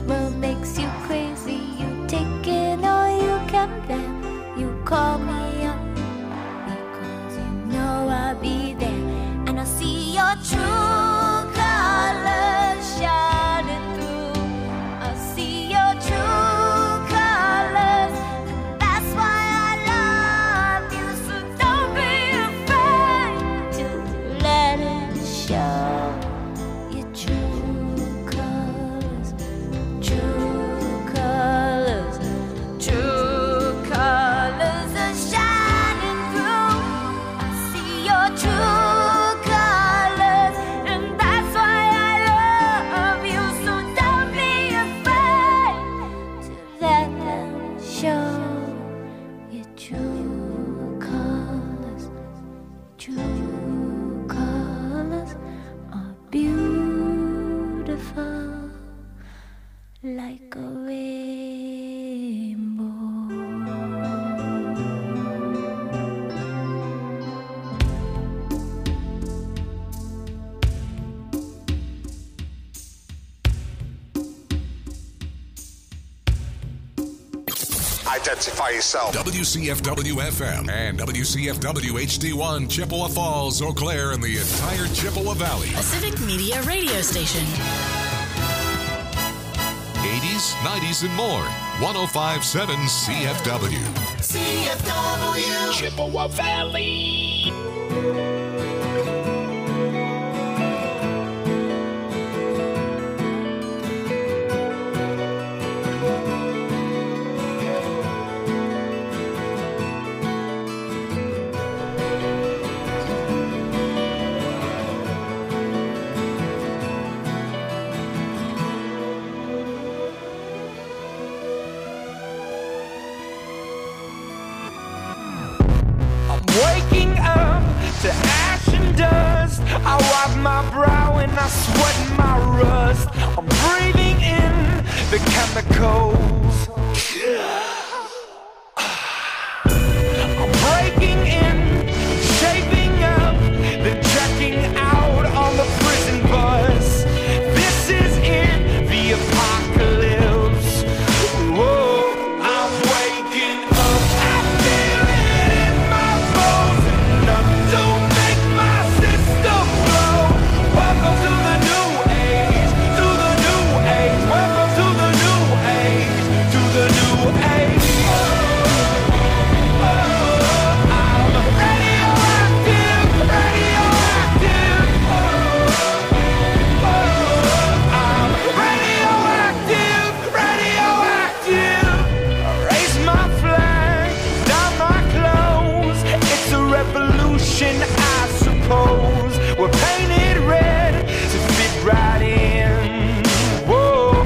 What makes you crazy? You take it all you can bear. You call me up because you know I'll be there, and I see your true colors shining through. I see your true colors, and that's why I love you. So don't be afraid to let it show. Your true colors, true colors, true colors are shining through. I see your true colors, and that's why I love you. So don't be afraid to let them show. Your true colors, true colors are beautiful like a rainbow. Identify yourself. WCFW FM and WCFW HD1 Chippewa Falls, Eau Claire, and the entire Chippewa Valley. A civic media radio station. 80s, 90s, and more. 105.7 CFW. CFW Chippewa Valley. Waking up to ash and dust, I wipe my brow and I sweat my rust. I'm breathing in the chemicals. I'm breaking in, shaping up, then checking out on the prison bus. This is in the apocalypse. Whoa, I'm waking up. I feel it in my bones, enough to make my system blow. Welcome to the new age, to the new age. Welcome to the new age, to the new age. I'm radioactive, radioactive. I'm radioactive, radioactive. Raise my flag, down my clothes. It's a revolution, I suppose. We're painted red to fit right in. Whoa.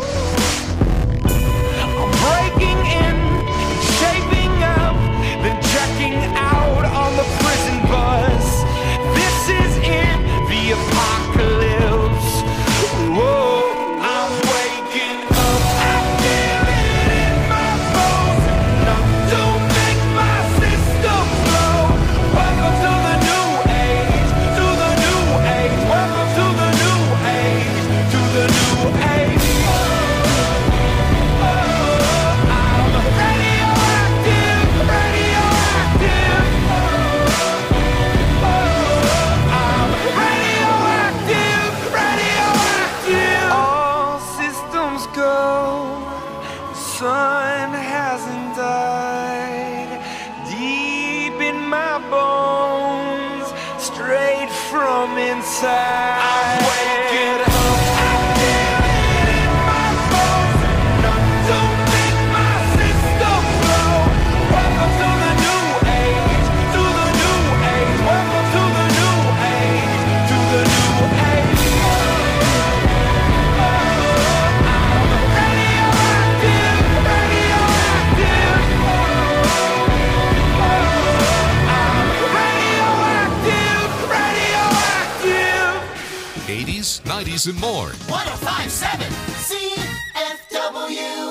I'm breaking in, shaping up, then checking out on the prison bus. This is in the apocalypse. Whoa, I'm waking up. I feel it in my bones, enough to make my system blow. Welcome to the new age, to the new age. Welcome to the new age, to the new age. I'm radioactive, radioactive. I'm radioactive, radioactive. All systems go. The sun hasn't died. Deep in my bones, straight from inside. I'm waking up. I feel it in my bones, enough to make my system blow. Welcome to the new age, to the new age. Welcome to the new age, to the new age. I'm radioactive, radioactive. I'm radioactive, radioactive. 80s, 90s, and more. 105.7 CFW.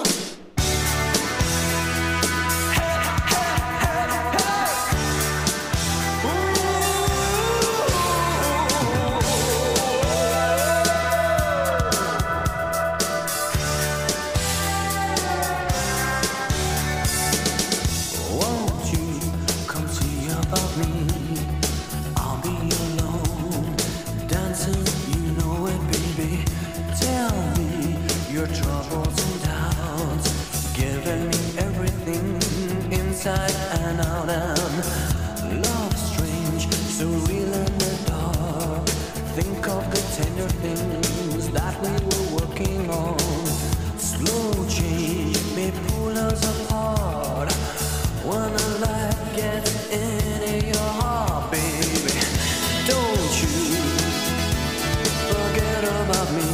about me. I'll be alone, dancing, you know it, baby. Tell me your troubles and doubts, giving me everything inside and out. And love strange, so real in the dark. Think of the tender things that we were working on. Slow change may pull us apart when the light gets into your heart, baby. Don't you forget about me.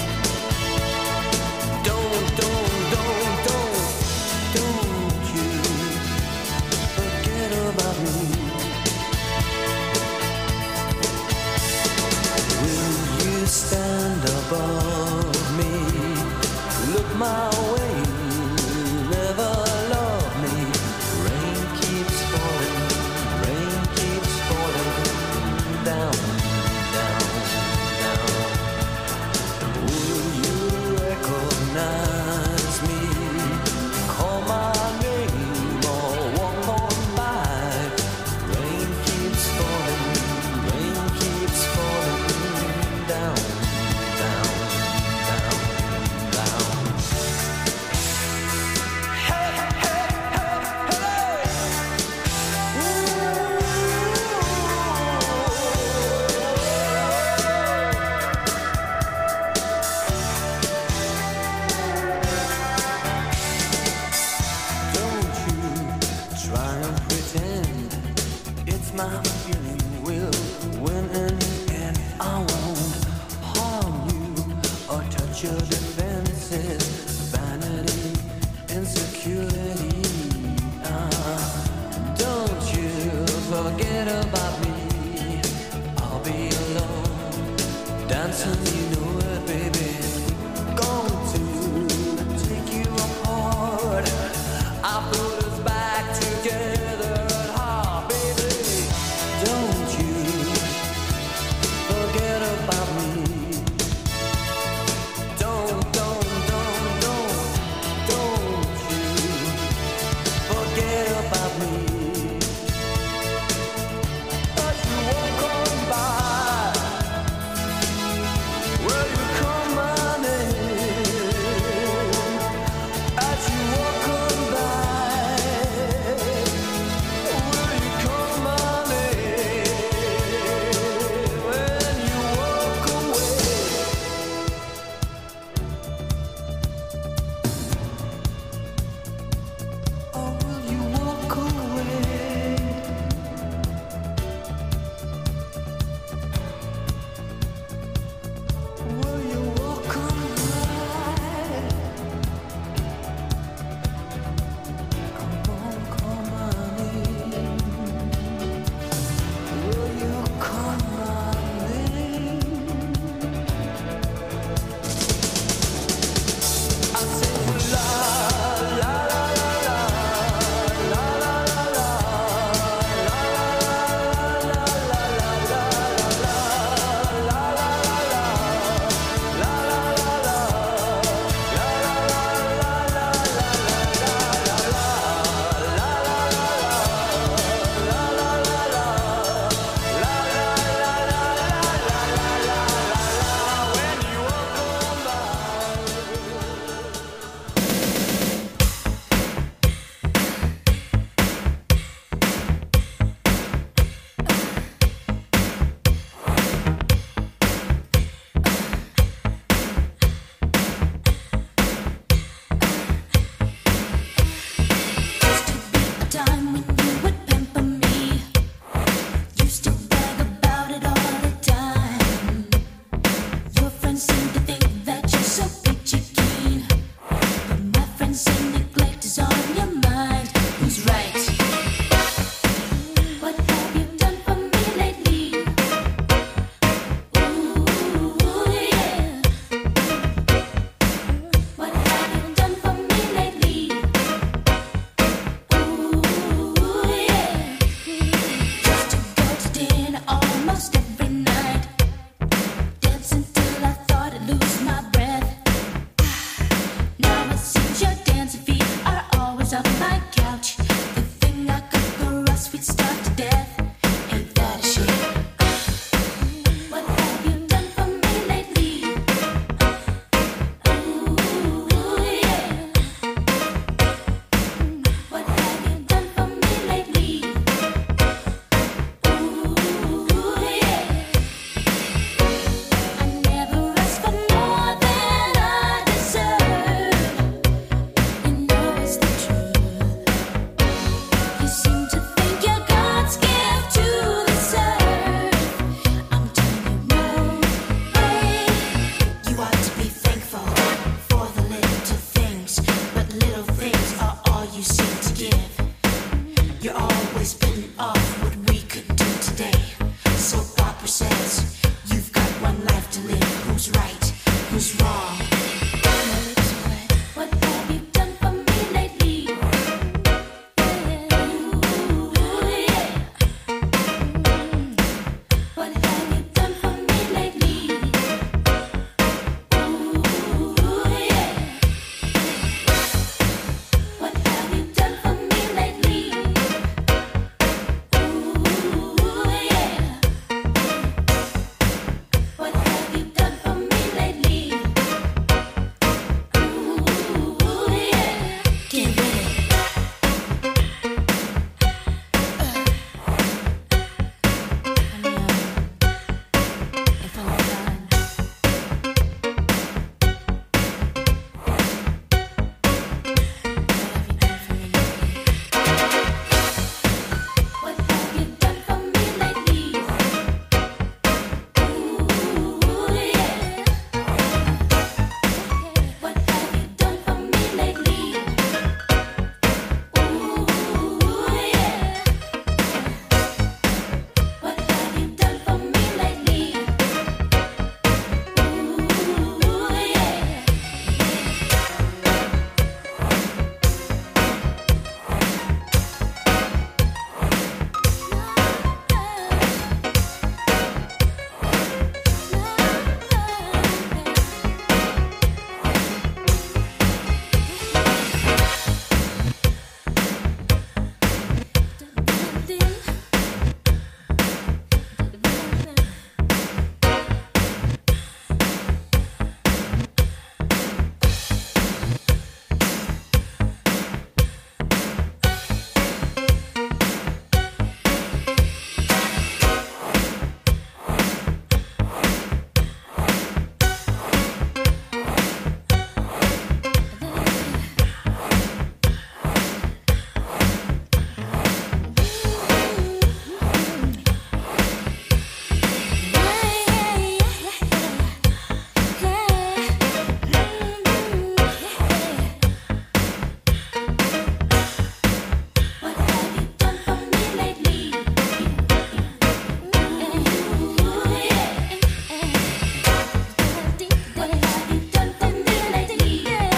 Don't you forget about me. Will you stand above me? Look my way, never love me. Rain keeps falling down, down, down. Will you recognize me? Call my name or walk on by. Rain keeps falling down, down, down, down. Don't you try and pretend it's my feeling will win in the end. I won't harm you or touch your defenses. Vanity, insecurity. Don't you forget about me. I'll be alone, dancing, you know it, baby. Going to take you apart. I put us back together at heart, baby. Don't you forget about me. Don't always bitten off what we could do today. So Papa says, you've got one life to live. Who's right? Who's wrong? What have you done for me lately? What have you done for me lately? What have you done for me lately? What have you done for me lately? Get with it. If I'm done. What have you done for me lately? What have you done for me lately? What have you done for me lately? What have you done for me lately? What have you done for me lately?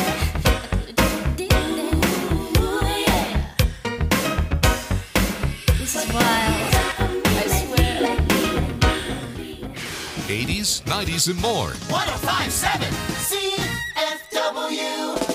This is wild. I swear. 80s, 90s, and more. 1057 CFW.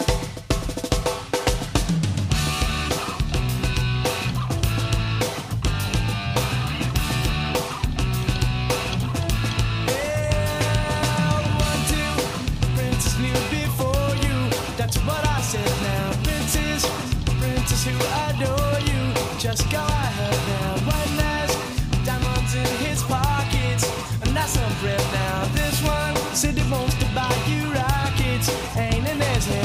Princess knew before you. That's what I said now. Princess who adore you. Just go ahead now. White lash, diamonds in his pockets, and that's some bread now. This one said he wants to buy you rockets. Ain't in his head.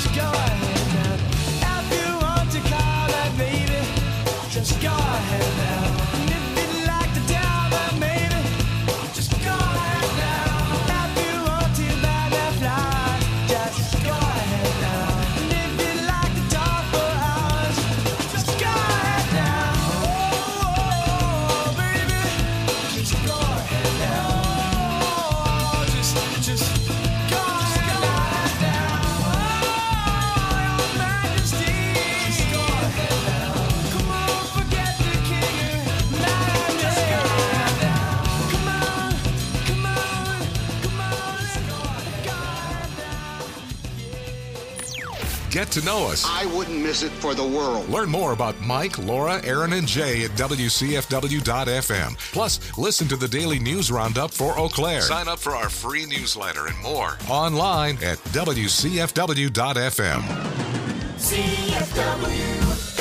just go ahead now. If you want to call that baby, just go ahead now. And if you'd like to tell that maybe, just go ahead now. If you want to buy that flowers, just go ahead now. And if you'd like to talk for hours, just go ahead now. Oh, baby, just go ahead now. Oh, just go ahead now. Oh, your majesty, just go ahead now. Come on, forget the king and majesty. Just go ahead now. Come on, come on, come on, let's go ahead now. Get to know us. I wouldn't miss it for the world. Learn more about Mike, Laura, Aaron, and Jay at WCFW.FM. Plus, listen to the daily news roundup for Eau Claire. Sign up for our free newsletter and more online at WCFW.FM. CFW.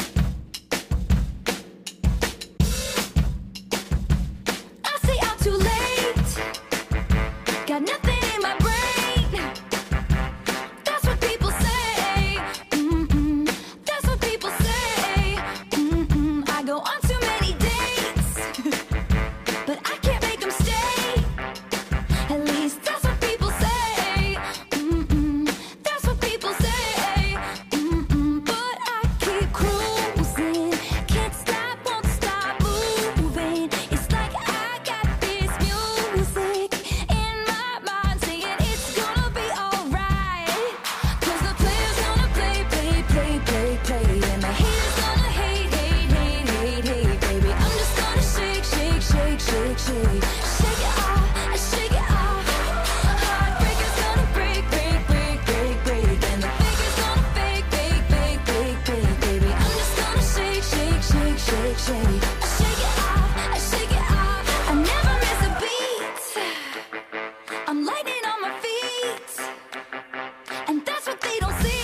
I say I'm too late. Got nothing in my brain. That's what people say. That's what people say. I go on too many dates, but I can't make them stay. At least that's what people say. That's what people say. But I keep cruising, can't stop, won't stop moving. It's like I got this music in my mind saying it's gonna be alright. 'Cause the player's gonna play, play, play, play, play, and the haters gonna hate, hate, hate, hate, hate, baby. I'm just gonna shake, shake, shake, shake, shake, shake it off, shake it off. Heartbreaker's gonna break, break, break, break, break, and the faker's gonna fake, fake, fake, fake, fake, baby. I'm just gonna shake, shake, shake, shake, shake, shake it off, shake it off. I never miss a beat. I'm lightning on my feet, and that's what they don't see.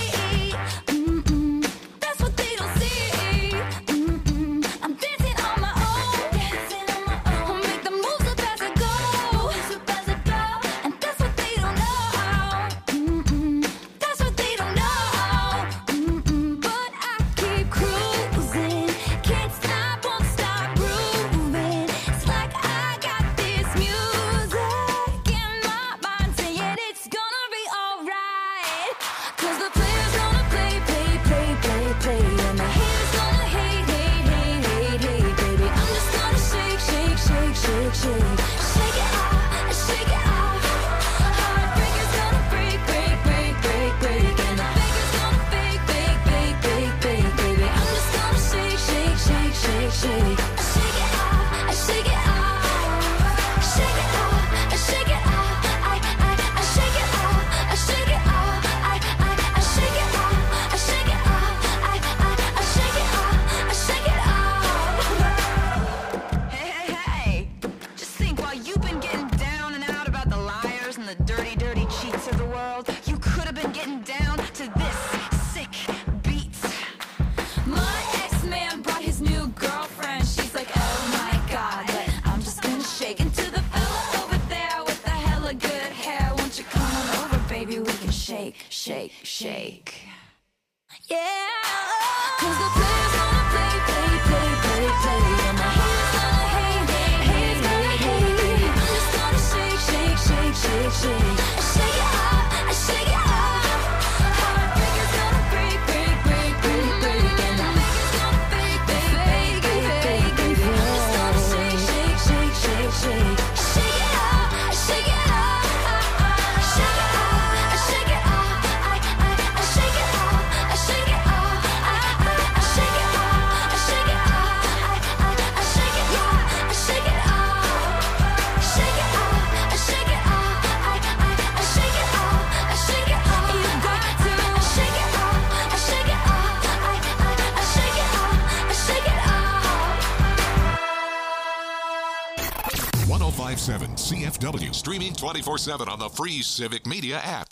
That's what they don't see. I'm dancing on my own, dancing on my own. I'll make the moves up as I go, and that's what they don't know. That's what they don't know. But I keep cruising, can't stop, won't stop grooving. It's like I got this music in my mind saying it's gonna be alright. 'Cause the player's gonna play, play, play, play, play, and the haters gonna hate, hate, hate, hate, hate, baby. I'm just gonna shake, shake, shake, shake, shake, shake it off, shake it off. Heartbreaker's gonna break, break, break, break, break, and the faker's gonna fake, fake, fake, fake, fake, baby. I'm just gonna shake, shake, shake, shake, shake, shake it off, shake it off, shake it off, shake it off. I shake it off, shake it off. I shake it off, shake it off. I shake it off, shake it off. Hey, hey, hey! Just think, while you've been getting down and out about the liars and the dirty, dirty cheats of the world, you could have been getting down to this sick beat. My ex-man brought his new girlfriend. She's like, oh my god, but I'm just gonna shake into the fella over there with the hella good hair. Won't you come on over, baby? We can shake, shake, shake. Yeah. 'Cause the player's gonna play, play, play, play, play, and the haters gonna hate, hate, hate, hate, hate. I'm just gonna shake, shake, shake, shake, shake, shake it off, shake it off. Heartbreaker's gonna break, break, break, break, break, and the faker's gonna fake, fake, fake, fake, fake, baby. I'm just gonna shake, shake, shake, shake, shake, shake it off, shake it off, shake it off, shake it off. I shake it off, shake it off. I shake it off, shake it off. I shake it off, shake it off, shake it off, shake it off. I shake it off, shake it off. You got to shake it off, shake it off. I shake it off, shake it off. 1057 CFW. Streaming 24/7 on the free Civic Media app.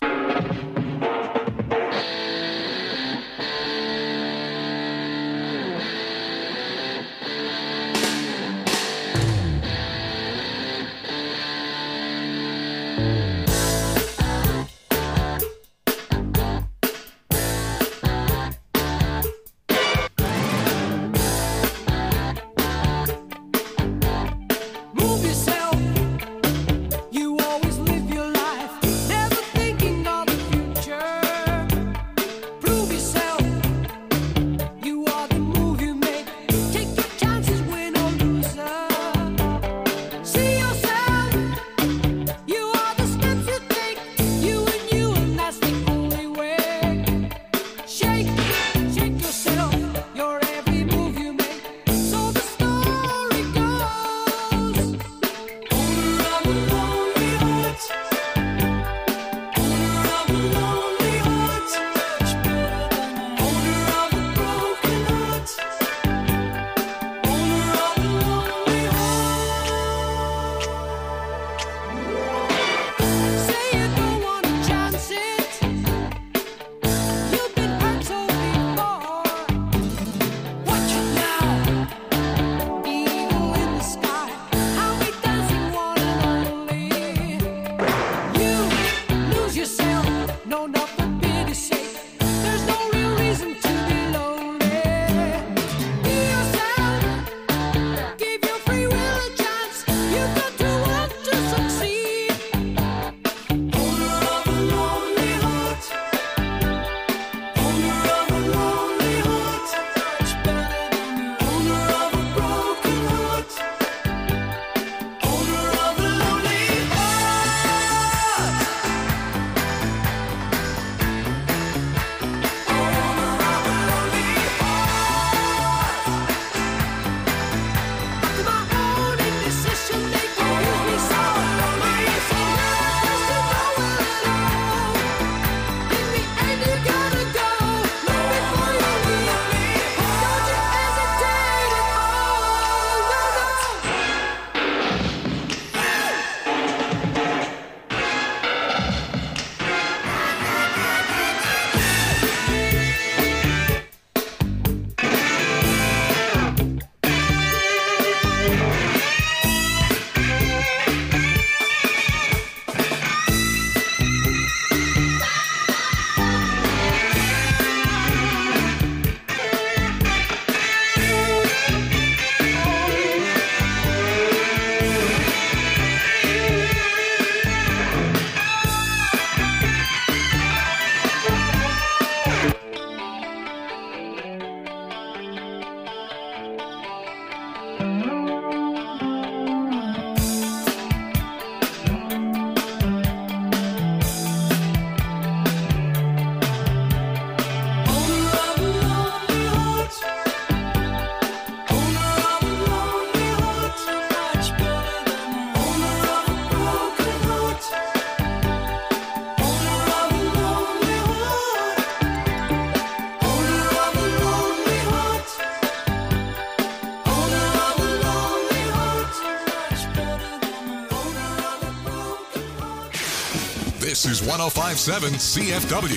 This is 105.7 CFW.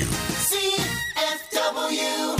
CFW.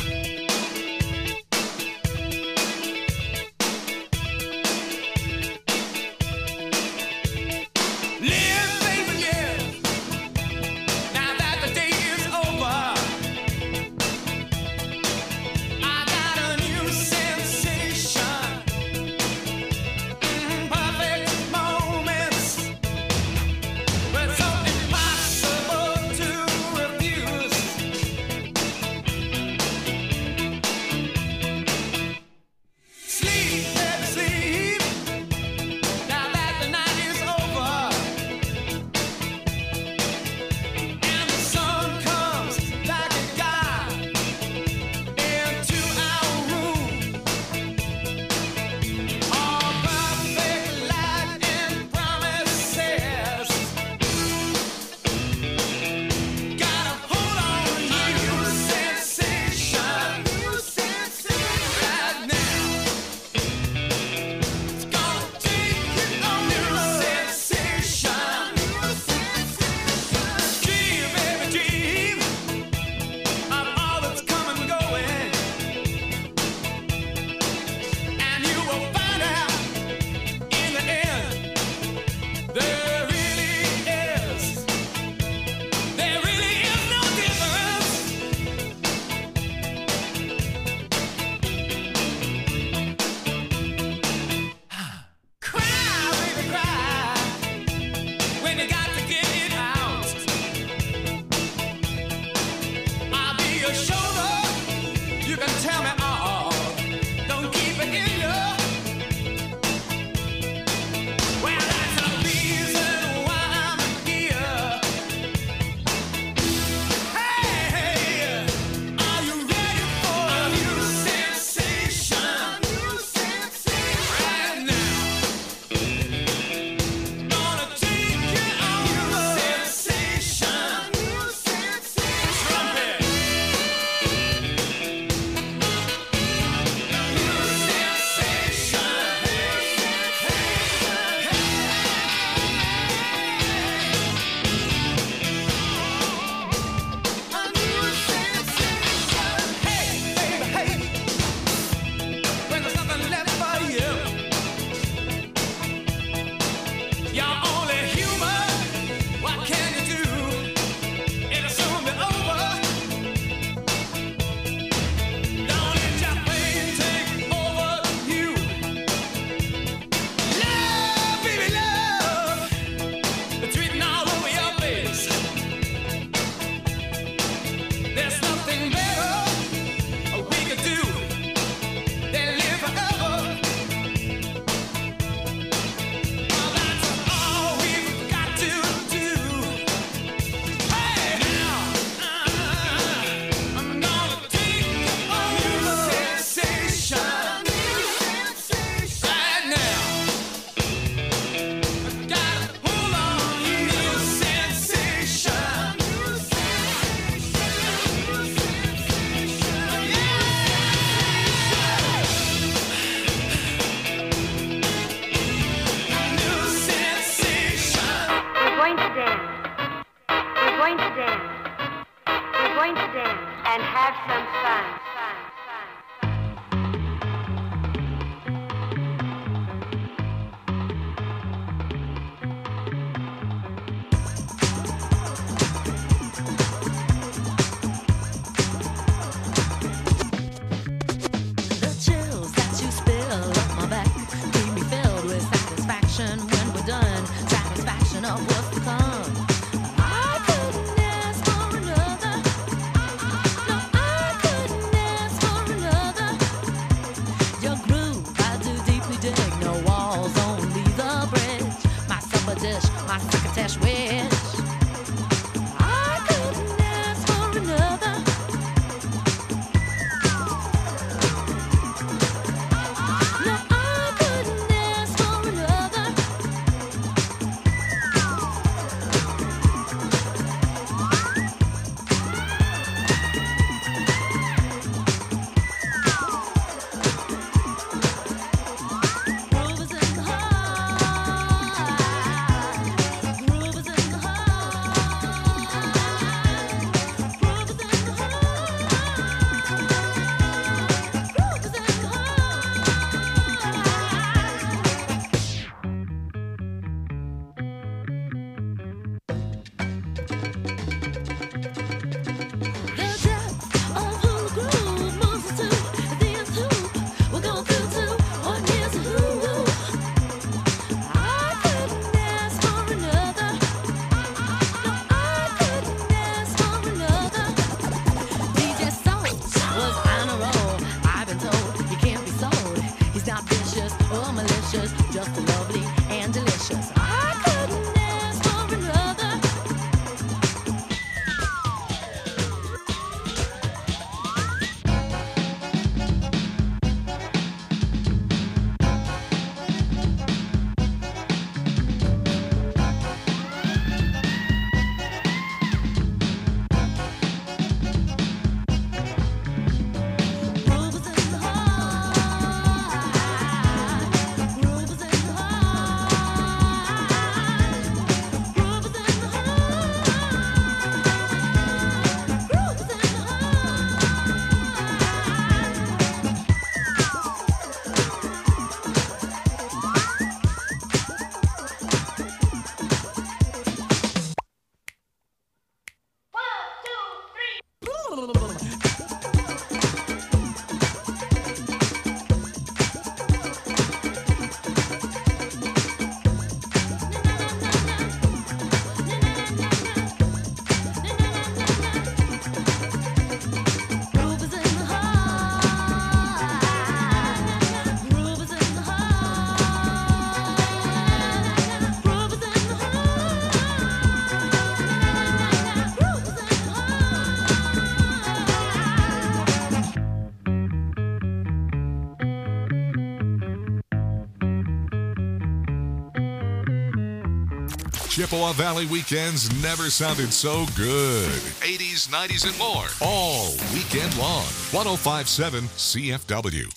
Chippewa Valley weekends never sounded so good. 80s, 90s, and more. All weekend long. 105.7 CFW.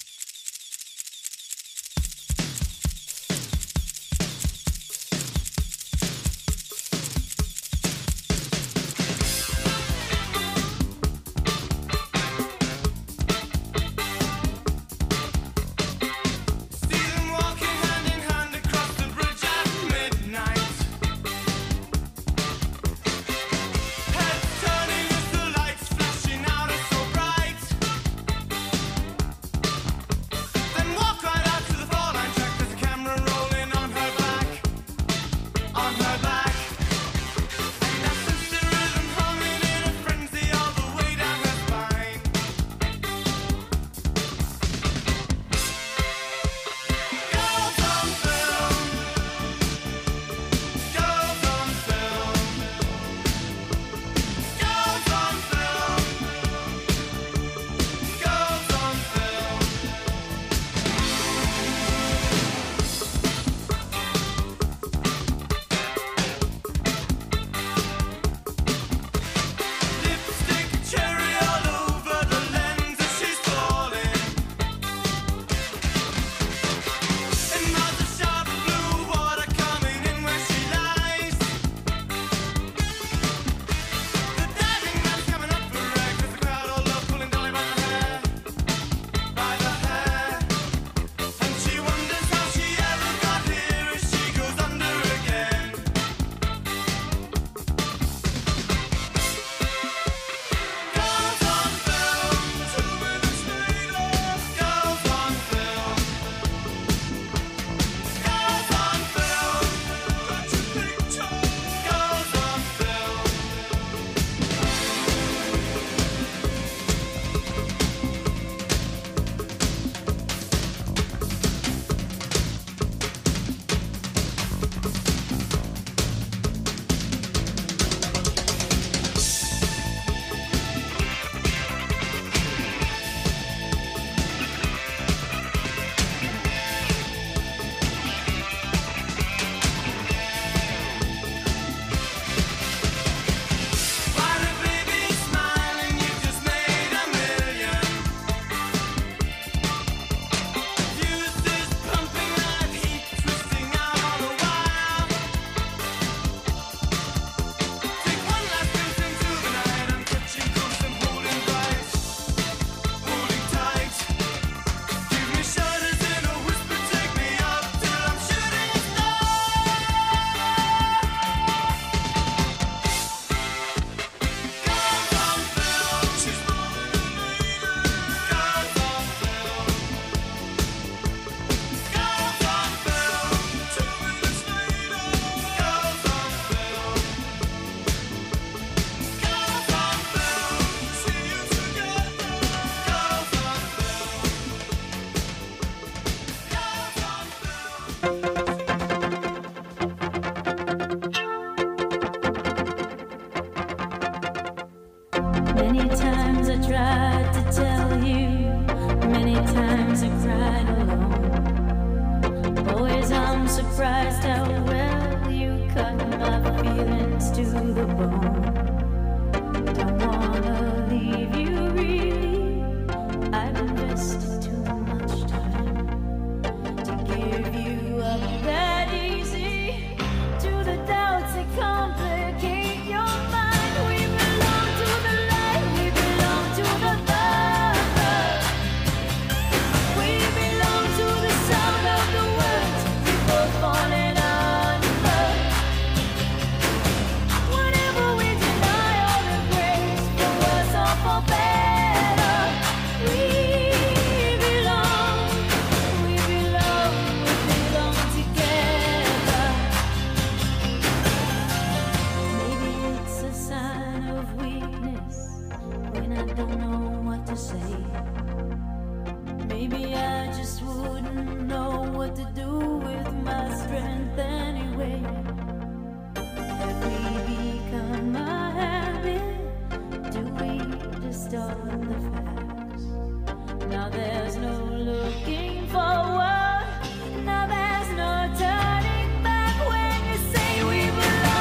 Many times I tried to tell you, many times I cried alone. Always I'm surprised how well you cut my feelings to the bone. Don't wanna leave you really, I've invested too much time to give you up that easy to the doubts that complicate your mind. We belong to the light, we belong to the love. We belong to the sound of the words before falling under. Whenever we deny all the grace, for worse or for better, we belong together. Maybe it's a sign of weakness when I don't know what to say. Maybe I just wouldn't know what to do with my strength anyway. Have we become a habit? Do we distort the facts? Now there's no looking forward. Now there's no turning back when you say we belong.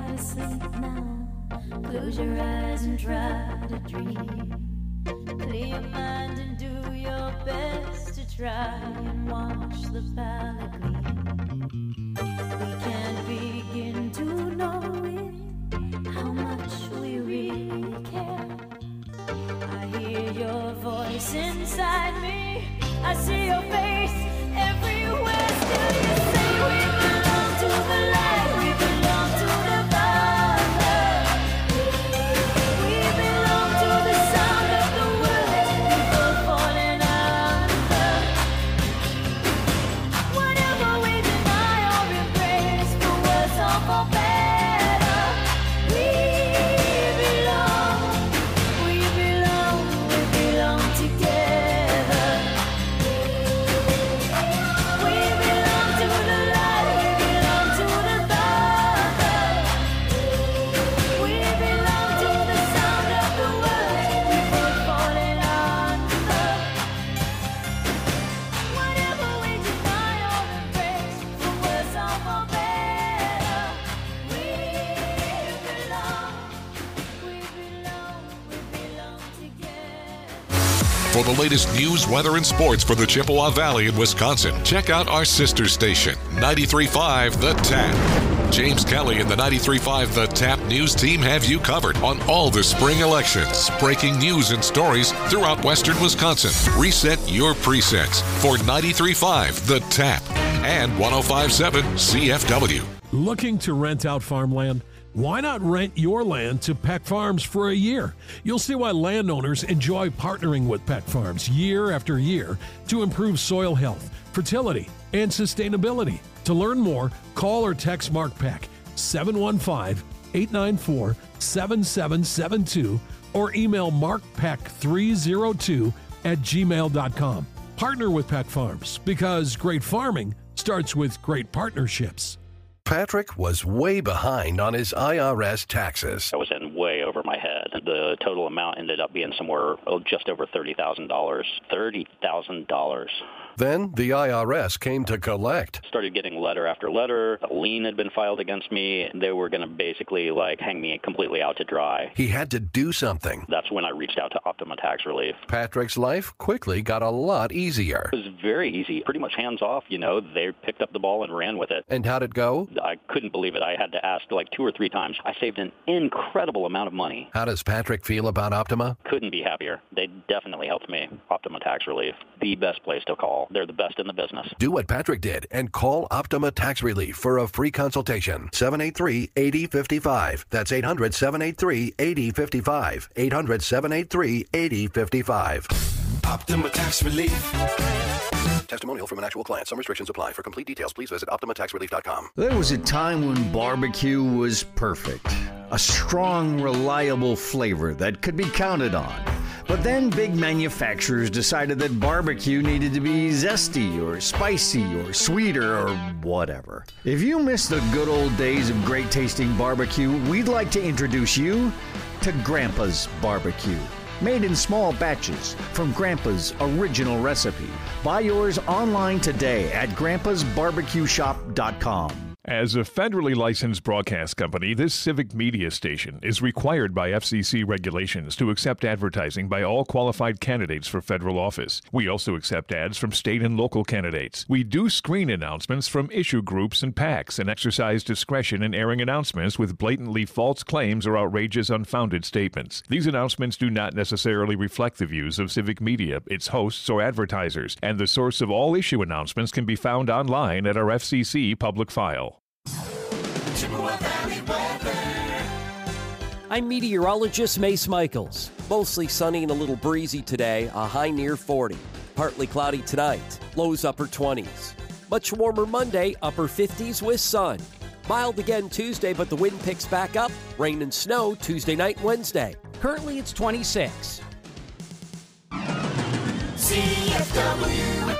to sleep now. Close your eyes and try to dream. Clear your mind and do your best to try and wash the palate clean. We can't begin to know it, how much we really care. I hear your voice inside me, I see your face everywhere. Still you say we belong to the light, we belong to the Father. We belong to the sound of the words before falling under. Whatever we deny or embrace, for worse or for better, we belong together. We belong to the light, we belong to the Father. We belong to the sound of the words before falling under. Whatever we deny or embrace, for worse or for better, we belong together. For the latest news, weather, and sports for the Chippewa Valley in Wisconsin, check out our sister station, 93.5 The Tap. James Kelly and the 93.5 The Tap news team have you covered on all the spring elections, breaking news and stories throughout western Wisconsin. Reset your presets for 93.5 The Tap and 105.7 CFW. Looking to rent out farmland? Why not rent your land to Peck Farms for a year? You'll see why landowners enjoy partnering with Peck Farms year after year to improve soil health, fertility, and sustainability. To learn more, call or text Mark Peck 715-894-7772 or email markpeck302@gmail.com. Partner with Peck Farms because great farming starts with great partnerships. Patrick was way behind on his IRS taxes. I was in way over my head. The total amount ended up being somewhere just over $30,000. $30,000. Then the IRS came to collect. Started getting letter after letter. A lien had been filed against me. They were going to basically hang me completely out to dry. He had to do something. That's when I reached out to Optima Tax Relief. Patrick's life quickly got a lot easier. It was very easy. Pretty much hands off, They picked up the ball and ran with it. And how'd it go? I couldn't believe it. I had to ask 2 or 3 times. I saved an incredible amount of money. How does Patrick feel about Optima? Couldn't be happier. They definitely helped me. Optima Tax Relief. The best place to call. They're the best in the business. Do what Patrick did and call Optima Tax Relief for a free consultation. 783-8055. That's 800-783-8055. 800-783-8055. Optima Tax Relief. Testimonial from an actual client. Some restrictions apply. For complete details, please visit OptimaTaxRelief.com. There was a time when barbecue was perfect. A strong, reliable flavor that could be counted on. But then big manufacturers decided that barbecue needed to be zesty or spicy or sweeter or whatever. If you miss the good old days of great tasting barbecue, we'd like to introduce you to Grandpa's Barbecue. Made in small batches from Grandpa's original recipe. Buy yours online today at grandpasbarbecueshop.com. As a federally licensed broadcast company, this civic media station is required by FCC regulations to accept advertising by all qualified candidates for federal office. We also accept ads from state and local candidates. We do screen announcements from issue groups and PACs and exercise discretion in airing announcements with blatantly false claims or outrageous, unfounded statements. These announcements do not necessarily reflect the views of civic media, its hosts, or advertisers, and the source of all issue announcements can be found online at our FCC public file. I'm meteorologist Mace Michaels. Mostly sunny and a little breezy today, a high near 40. Partly cloudy tonight, lows upper 20s. Much warmer Monday, upper 50s with sun. Mild again Tuesday, but the wind picks back up. Rain and snow Tuesday night and Wednesday. Currently it's 26. CFW.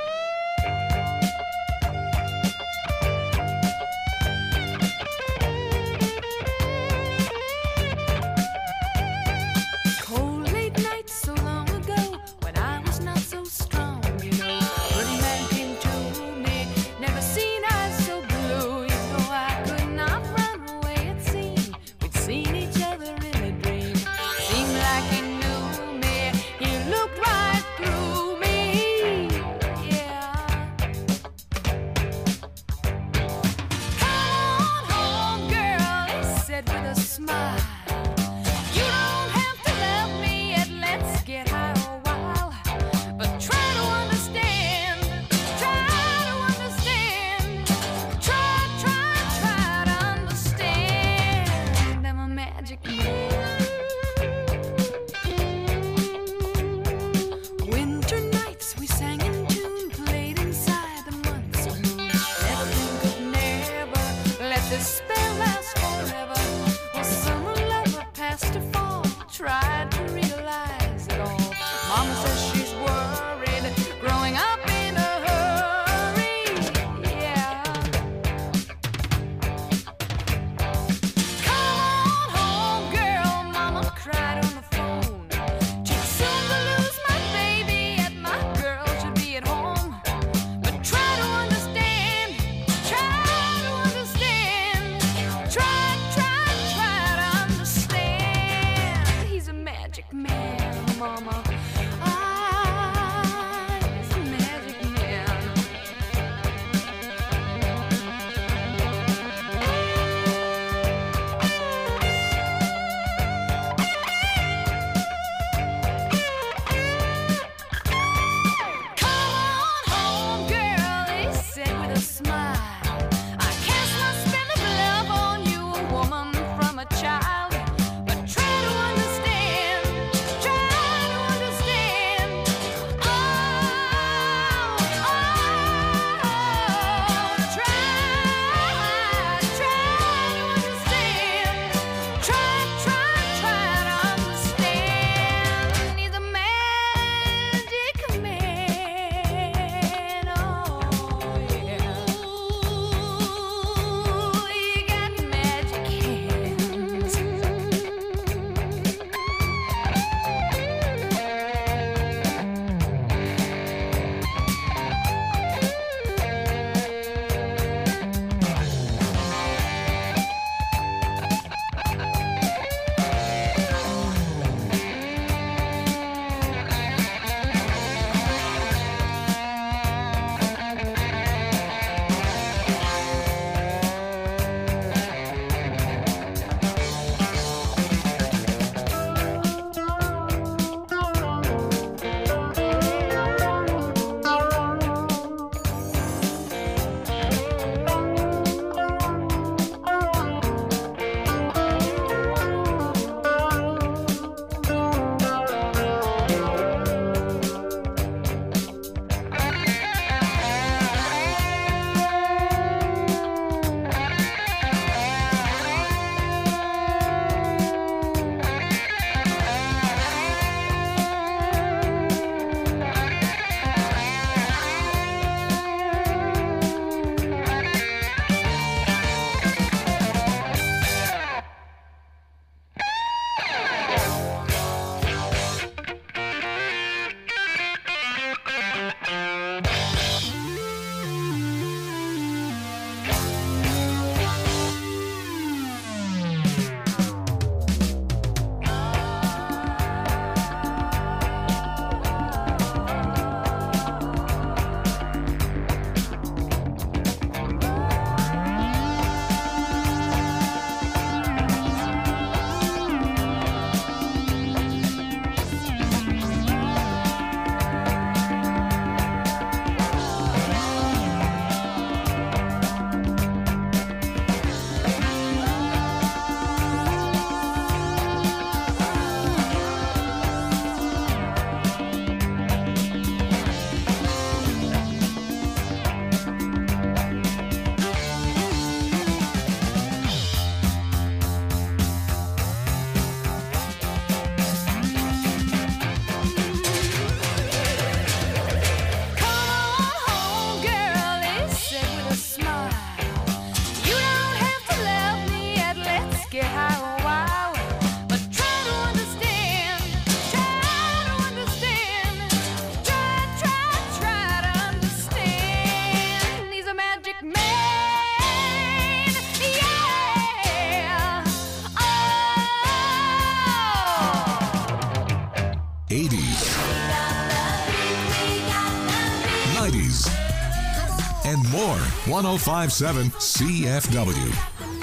1057 CFW.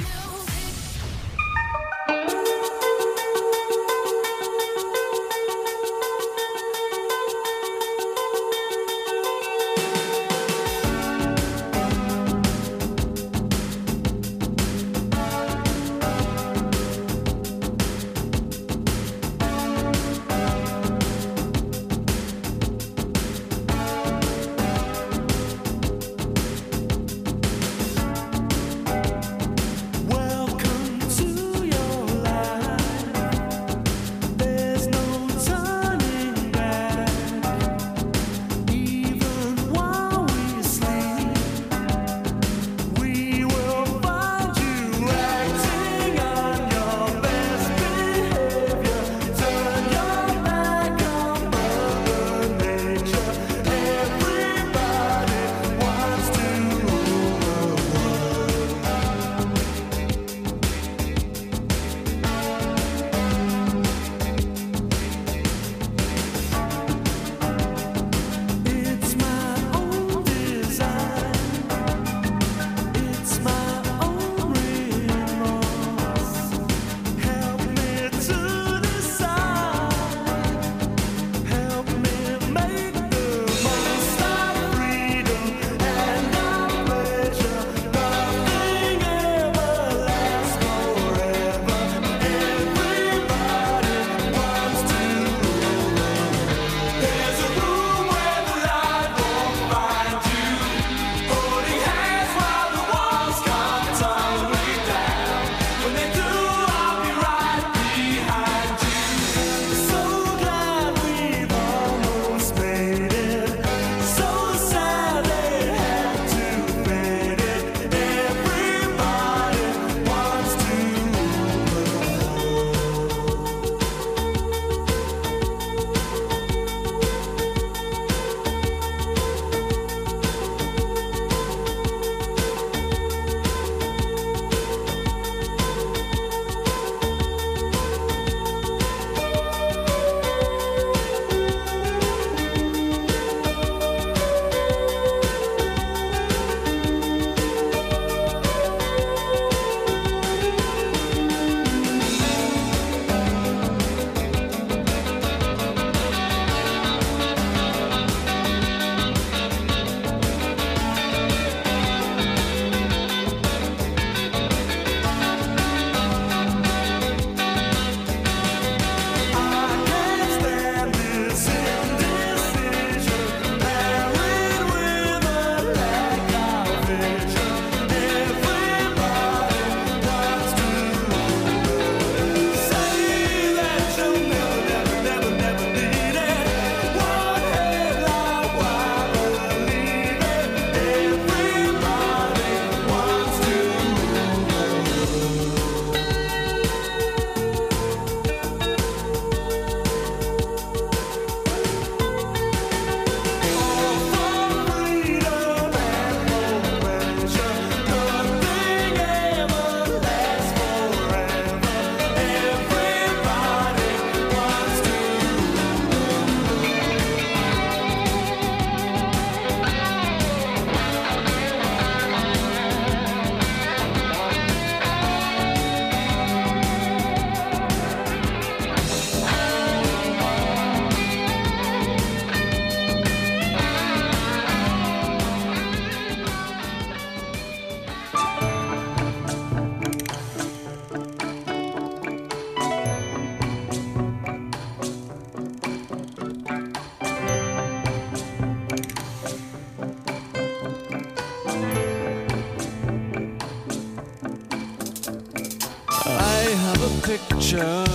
picture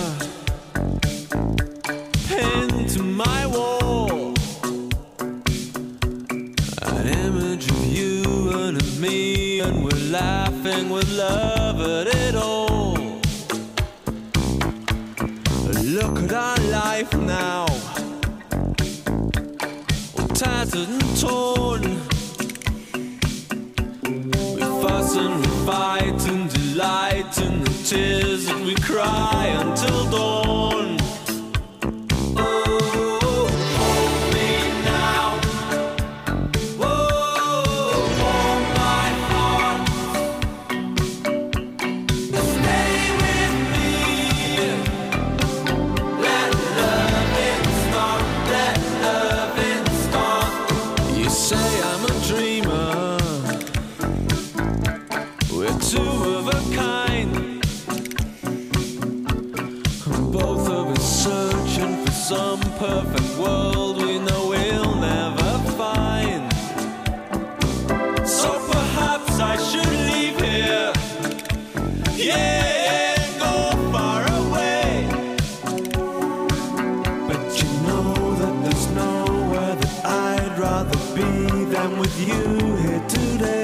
pinned to my wall, an image of you and of me, and we're laughing with love at it all. Look at our life now, all tattered and torn. We fuss and we fight and delight in the tears that we cry until dawn. Oh, hold me now. Oh, warm my some perfect world we know we'll never find. So perhaps I should leave here. Yeah, go far away. But you know that there's nowhere that I'd rather be than with you here today.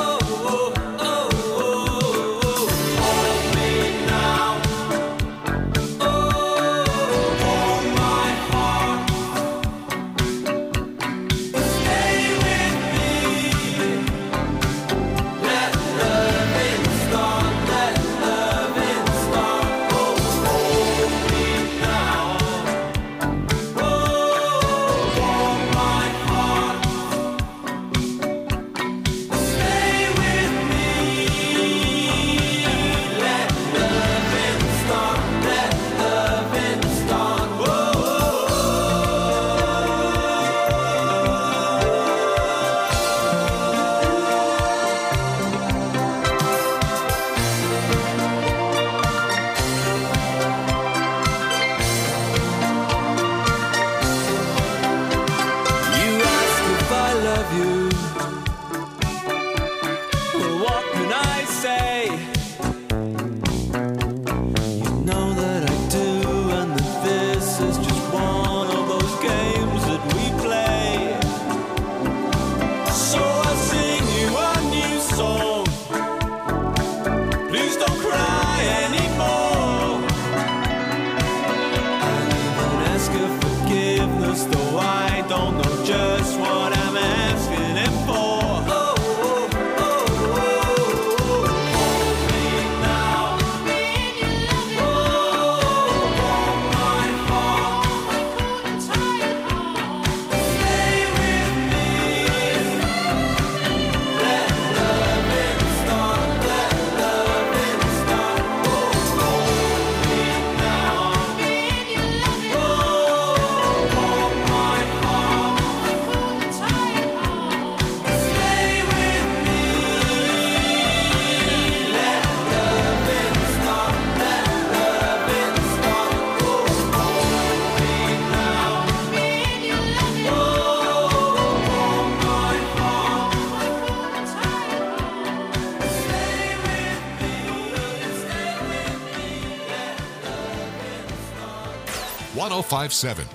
.1057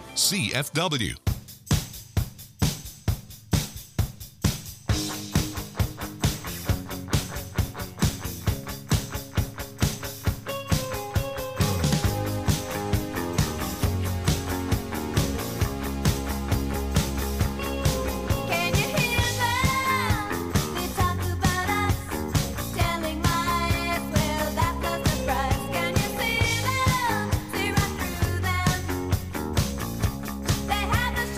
CFW. They have the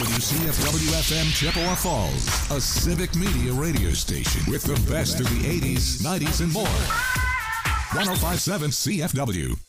WCFW-FM Chippewa Falls, a civic media radio station with the best of the 80s, 90s, and more. 105.7 CFW.